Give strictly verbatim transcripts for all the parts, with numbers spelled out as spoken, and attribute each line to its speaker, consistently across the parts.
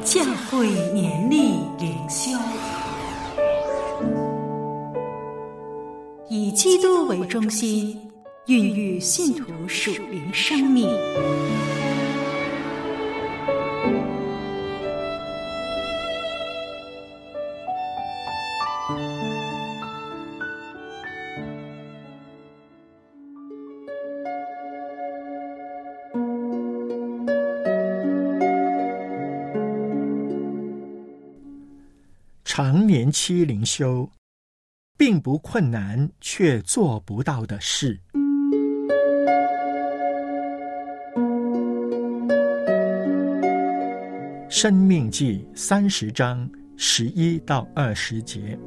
Speaker 1: 教会年历灵修，以基督为中心，孕育信徒属灵生命。
Speaker 2: 常年期灵修，并不困难却做不到的事。申命记三十章十一到二十节。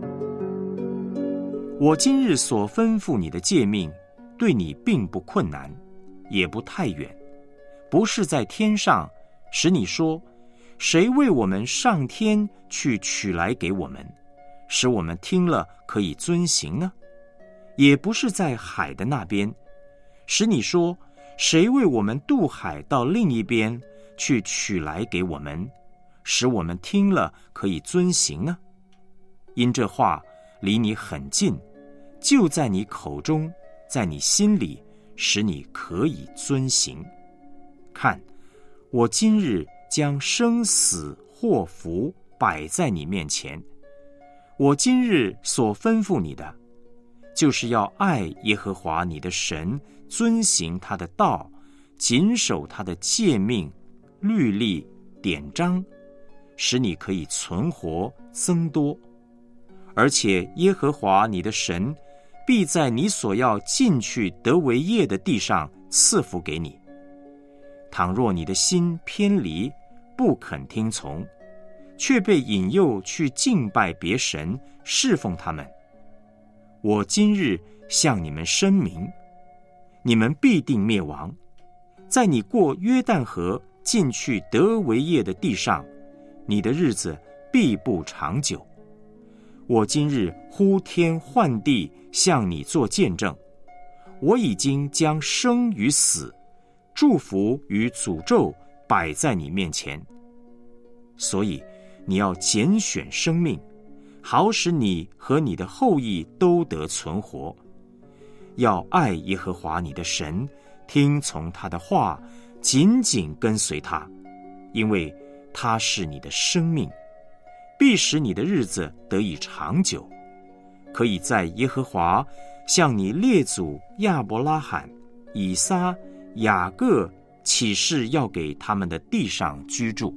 Speaker 3: 我今日所吩咐你的诫命，对你并不困难，也不太远，不是在天上，使你说，谁为我们上天去取来给我们，使我们听了可以遵行呢？也不是在海的那边，使你说，谁为我们渡海到另一边去取来给我们，使我们听了可以遵行呢？因这话离你很近，就在你口中，在你心里，使你可以遵行。看，我今日将生死祸福摆在你面前，我今日所吩咐你的，就是要爱耶和华你的神，遵行他的道，谨守他的诫命、律例、典章，使你可以存活增多。而且耶和华你的神必在你所要进去得为业的地上赐福给你。倘若你的心偏离，不肯听从，却被引诱去敬拜别神，侍奉他们，我今日向你们申明，你们必定灭亡。在你过约旦河进去得为业的地上，你的日子必不长久。我今日呼天唤地向你做见证，我已经将生与死、祝福与诅咒摆在你面前，所以你要拣选生命，好使你和你的后裔都得存活。要爱耶和华你的神，听从他的话，紧紧跟随他，因为他是你的生命，必使你的日子得以长久，可以在耶和华向你列祖亚伯拉罕、以撒、雅各起誓要给他们的地上居住。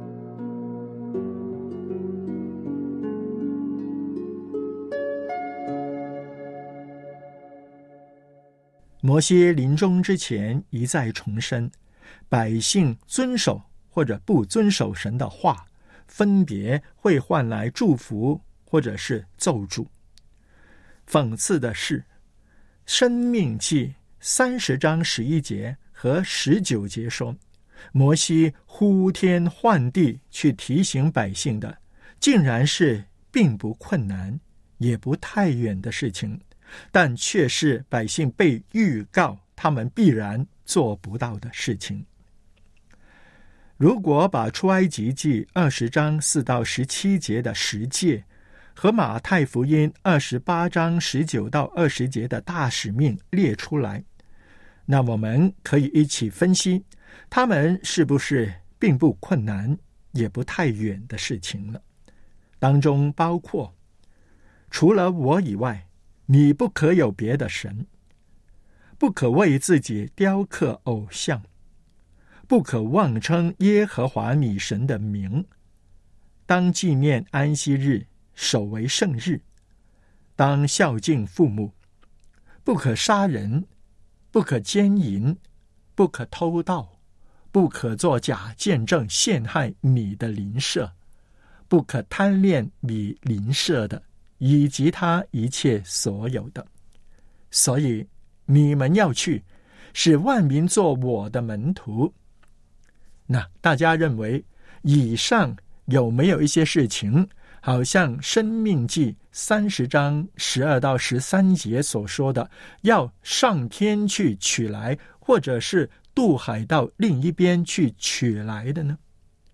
Speaker 2: 摩西临终之前一再重申，百姓遵守或者不遵守神的话，分别会换来祝福或者是咒诅。讽刺的是，申命记三十章十一节和十九节说，摩西呼天唤地去提醒百姓的，竟然是并不困难也不太远的事情，但却是百姓被预告他们必然做不到的事情。如果把出埃及记二十章四到十七节的十诫和马太福音二十八章十九到二十节的大使命列出来，那我们可以一起分析，他们是不是并不困难也不太远的事情了。当中包括，除了我以外，你不可有别的神，不可为自己雕刻偶像，不可妄称耶和华你神的名，当纪念安息日，守为圣日，当孝敬父母，不可杀人，不可奸淫，不可偷盗，不可作假见证陷害你的邻舍，不可贪恋你邻舍的以及他一切所有的。所以你们要去，使万民做我的门徒。那大家认为以上有没有一些事情好像申命记三十章十二到十三节所说的，要上天去取来，或者是渡海到另一边去取来的呢？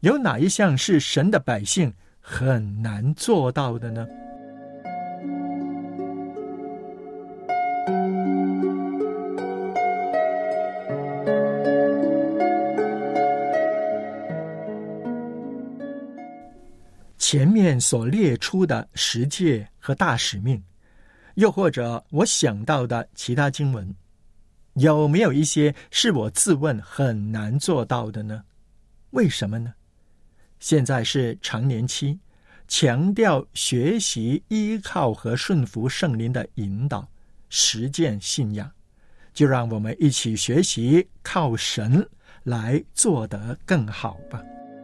Speaker 2: 有哪一项是神的百姓很难做到的呢？前面所列出的十诫和大使命，又或者我想到的其他经文，有没有一些是我自问很难做到的呢？为什么呢？现在是常年期，强调学习依靠和顺服圣灵的引导，实践信仰，就让我们一起学习靠神来做得更好吧。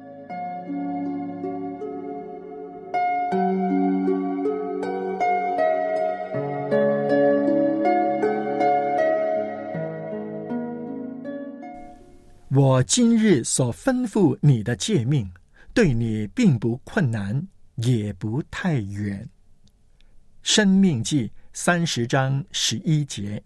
Speaker 2: 我今日所吩咐你的诫命，对你并不困难，也不太远。申命记三十章十一节。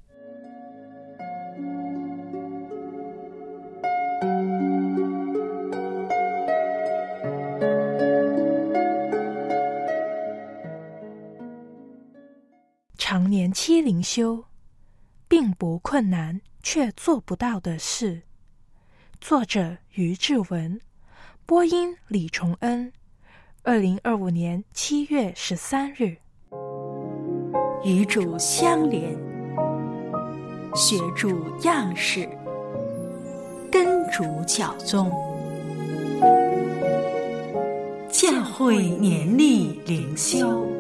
Speaker 4: 常年期灵修，并不困难却做不到的事。作者于志文，播音李崇恩，二零二五年七月十三日。
Speaker 1: 与主相连，学主样式，跟主脚踪，教会年历灵修。